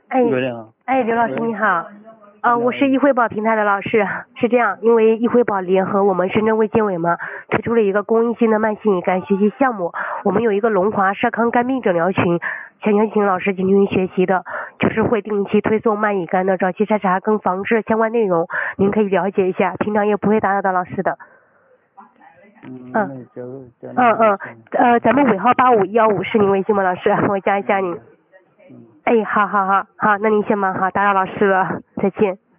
哎， 刘亮。 哎，刘老师你好，我是你易惠宝平台的老师，是这样，因为易惠宝联合我们深圳卫健委嘛，推出了一个公益性的慢性乙肝学习项目，我们有一个龙华社康肝病诊疗群，想邀请老师进行学习的，就是会定期推送慢乙肝的早期筛查跟防治相关内容，您可以了解一下，平常也不会打扰到老师的。 那咱们尾号8515是您微信吗，老师？我加一下您。哎，好，那您先忙，好，打扰老师了，再见。